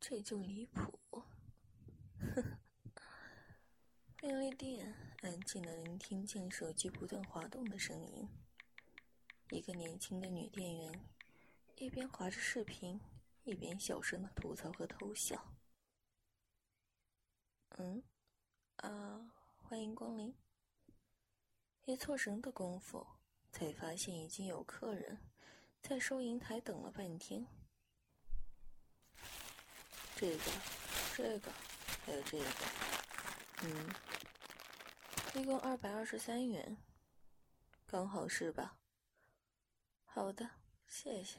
这就离谱。便利店安静地聆听见手机不断滑动的声音。一个年轻的女店员一边滑着视频，一边小声的吐槽和偷笑。欢迎光临。一错神的功夫，才发现已经有客人在收银台等了半天。这个，还有这个，一共223元，刚好是吧？好的，谢谢。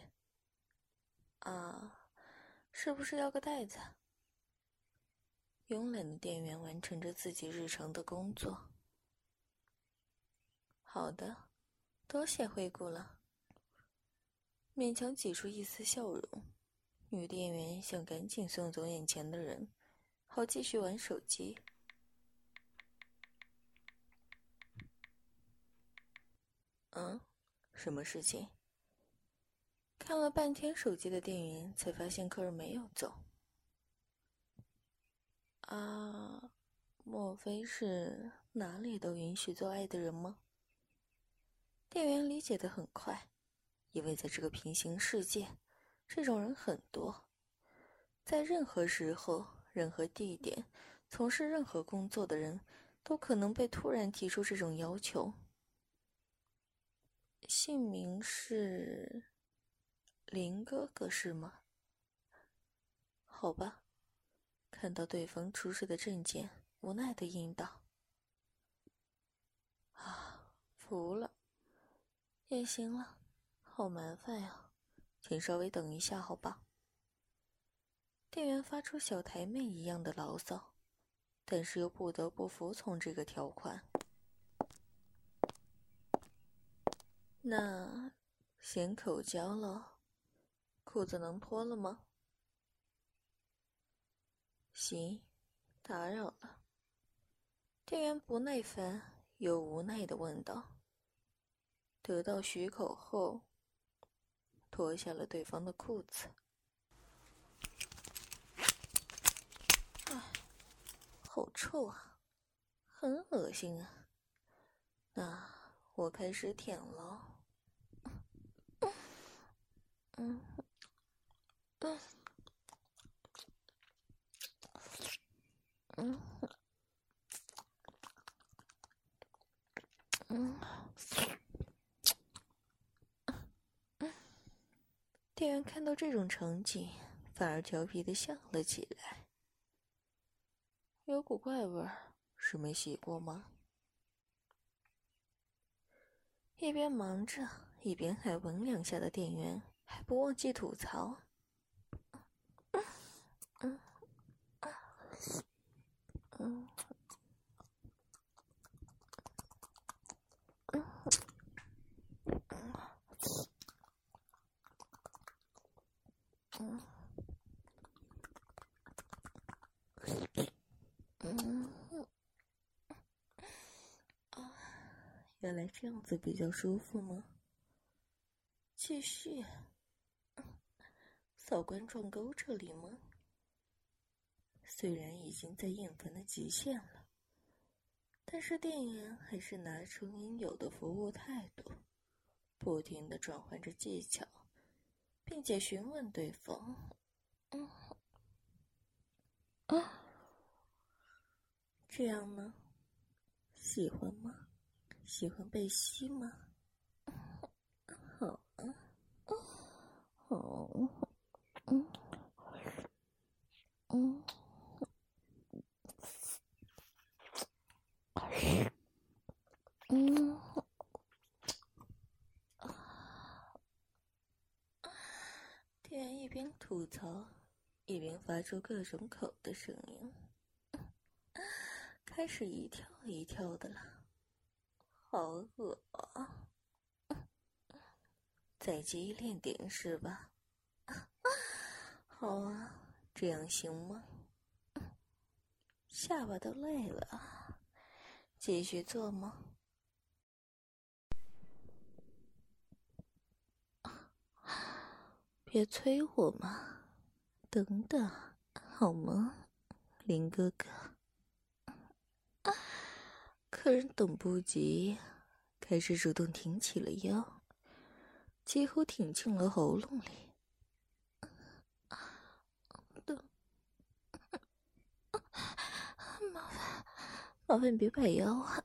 是不是要个袋子？慵懒的店员完成着自己日常的工作。好的，多谢惠顾了。勉强挤出一丝笑容，女店员想赶紧送走眼前的人，好继续玩手机。什么事情？看了半天手机的店员才发现客人没有走。莫非是哪里都允许做爱的人吗？店员理解得很快，因为在这个平行世界，这种人很多，在任何时候、任何地点从事任何工作的人都可能被突然提出这种要求。姓名是林哥哥是吗？好吧，看到对方出示的证件，无奈地应道：服了。也行了，好麻烦呀，请稍微等一下好吧。店员发出小台妹一样的牢骚，但是又不得不服从这个条款。那先口交了，裤子能脱了吗？行，打扰了。店员不耐烦又无奈地问道。得到许可后，脱下了对方的裤子。好臭啊，很恶心啊。那我开始舔了。店员看到这种场景，反而调皮地笑了起来。有股怪味儿，是没洗过吗？一边忙着，一边还闻两下的店员，还不忘记吐槽。原来这样子比较舒服吗？继续。扫关撞钩这里吗？虽然已经在厌烦的极限了，但是店员还是拿出应有的服务态度，不停地转换着技巧，并且询问对方：这样呢？喜欢吗？喜欢被吸吗？好啊，好，店员一边吐槽，一边发出各种口的声音，开始一跳一跳的了，好恶啊！再激烈点是吧？好啊，这样行吗？下巴都累了，继续做吗？别催我嘛，等等。 好吗，林哥哥？客人等不及，开始主动挺起了腰，几乎挺进了喉咙里。麻烦别摆腰啊！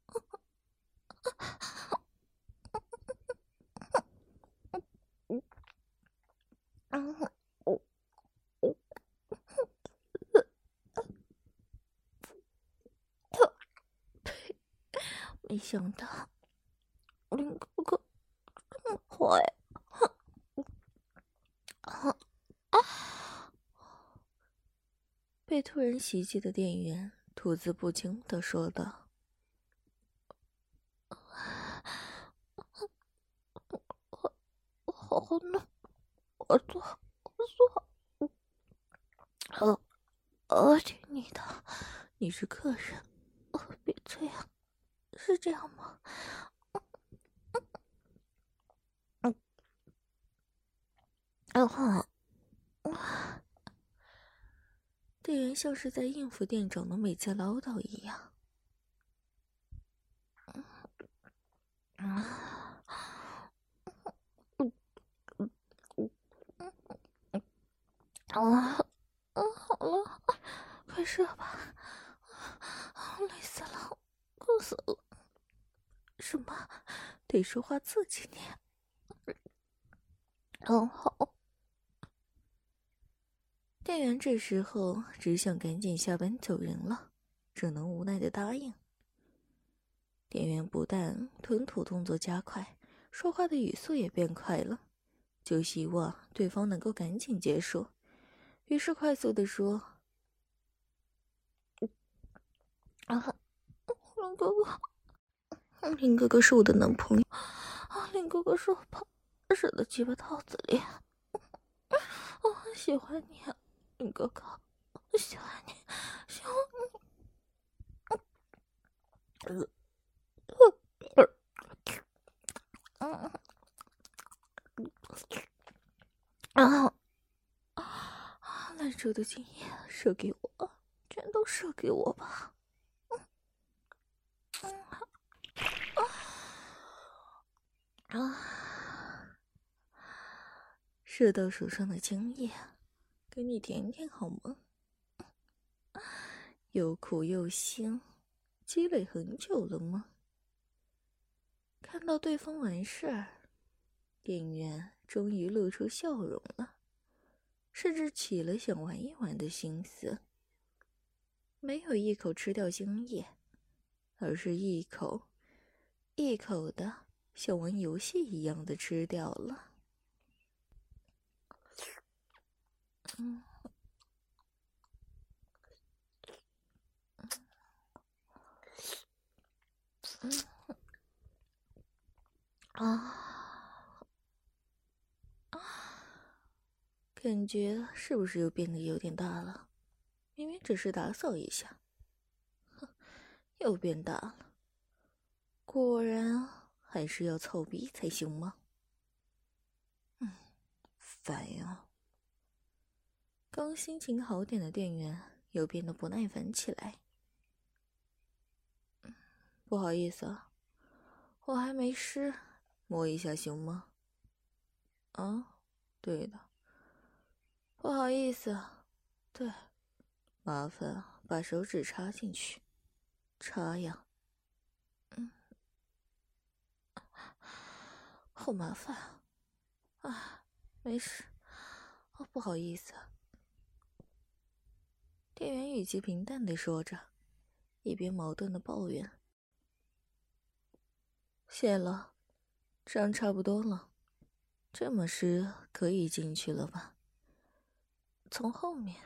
没想到林哥哥这么坏。被突然袭击的店员吐字不清地说道：“好冷，我错，听你的，你是客人，别这样，是这样吗？”店员像是在应付店长的每次唠叨一样。好了，快射吧，累死了，困死了。什么？得说话刺激点。好。店员这时候只想赶紧下班走人了，只能无奈的答应。店员不但吞吐动作加快，说话的语速也变快了，就希望对方能够赶紧结束，于是快速的说：“林哥哥，林哥哥是我的男朋友，林哥哥是我怕死的鸡巴套子里，我很喜欢你，林哥哥，我喜欢你，喜欢你。”烂熟的精液射给我，全都射给我吧。射到手上的精液，给你舔舔好吗？又苦又腥，积累很久了吗？看到对方完事儿，店员终于露出笑容了，甚至起了想玩一玩的心思。没有一口吃掉精液，而是一口一口的像玩游戏一样的吃掉了。感觉是不是又变得有点大了？明明只是打扫一下，又变大了。果然还是要操逼才行吗？烦呀！刚心情好点的店员又变得不耐烦起来。不好意思啊，我还没湿，摸一下行吗？对的，不好意思，对，麻烦把手指插进去，插呀。好麻烦啊！没事，不好意思。店员语气平淡地说着，一边矛盾地抱怨：“谢了，这样差不多了，这么湿可以进去了吧？从后面。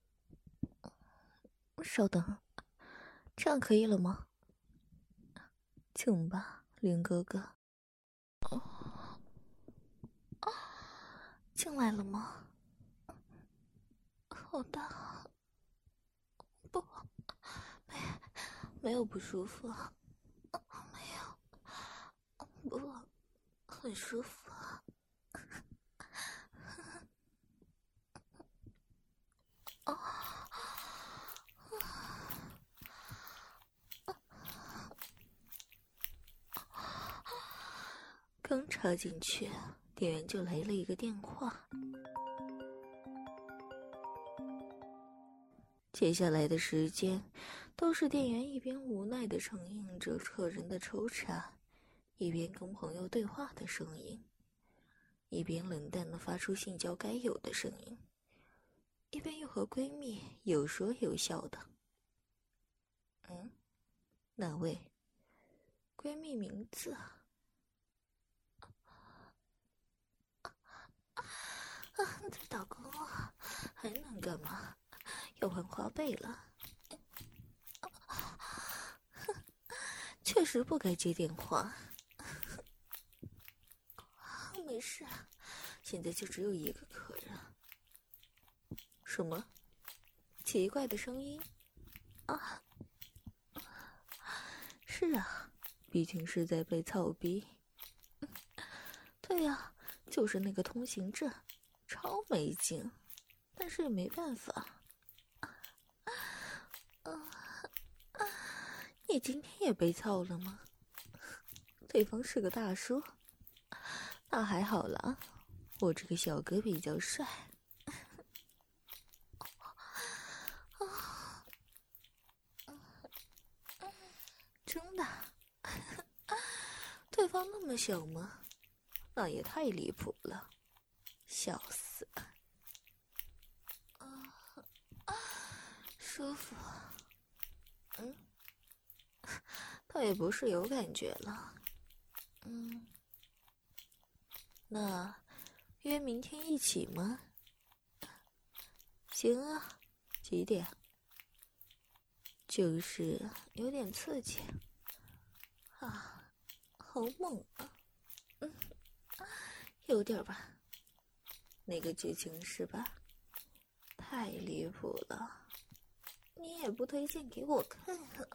稍等，这样可以了吗？请吧，林哥哥。进来了吗？好的，不，没有不舒服，没有，不，很舒服。 刚插进去，店员就来了一个电话。接下来的时间，都是店员一边无奈地承应着客人的抽查，一边跟朋友对话的声音，一边冷淡地发出性交该有的声音，一边又和闺蜜有说有笑的。哪位？闺蜜名字？在打工啊，还能干嘛？要换花呗了。确实不该接电话。没事，现在就只有一个客人。什么？奇怪的声音？啊，是啊，毕竟是在被操逼。对呀，就是那个通行证，超没劲，但是也没办法。你今天也被操了吗？对方是个大叔。那还好啦，我这个小哥比较帅。真的？对方那么小吗？那也太离谱了，笑死。舒服。倒也不是有感觉了。那约明天一起吗？行啊，几点？就是有点刺激啊，好猛啊！有点吧。那个剧情是吧？太离谱了，你也不推荐给我看啊！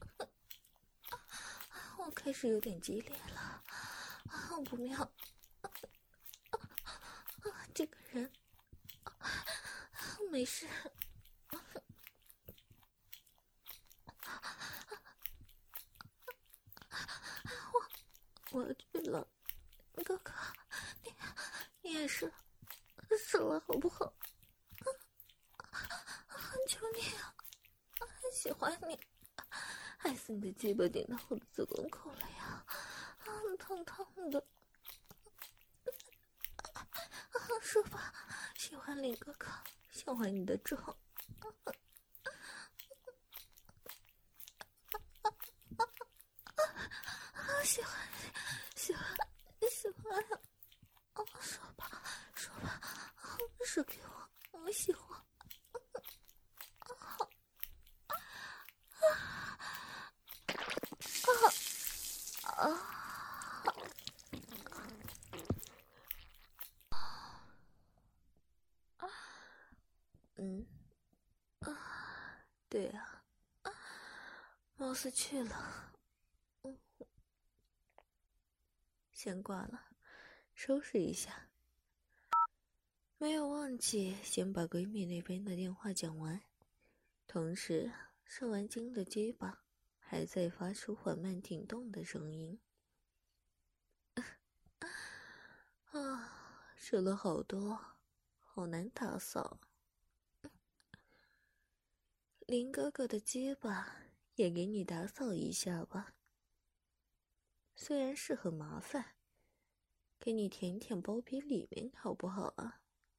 我开始有点激烈了，不妙！这个人没事。我要去了，哥哥，你也是，死了好不好？求你啊，喜欢你，害死你的鸡巴顶到我的子宫口了呀！痛痛的。说吧，喜欢林哥哥，喜欢你的壮。喜欢，说吧，说给我喜欢。对啊，貌似去了。先挂了，收拾一下。没有忘记先把闺蜜那边的电话讲完，同时射完精的鸡巴还在发出缓慢挺动的声音。射了好多，好难打扫。林哥哥的鸡巴也给你打扫一下吧，虽然是很麻烦，给你舔舔包皮里面好不好啊？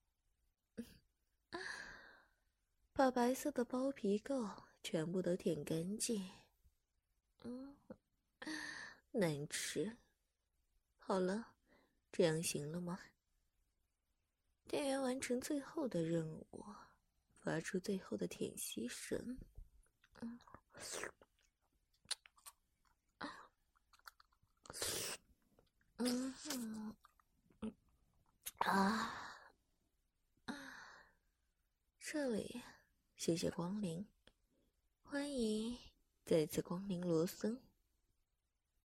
把白色的包皮垢全部都舔干净。难吃。好了，这样行了吗？店员完成最后的任务，发出最后的舔吸声。这里，谢谢光临，欢迎再次光临罗森。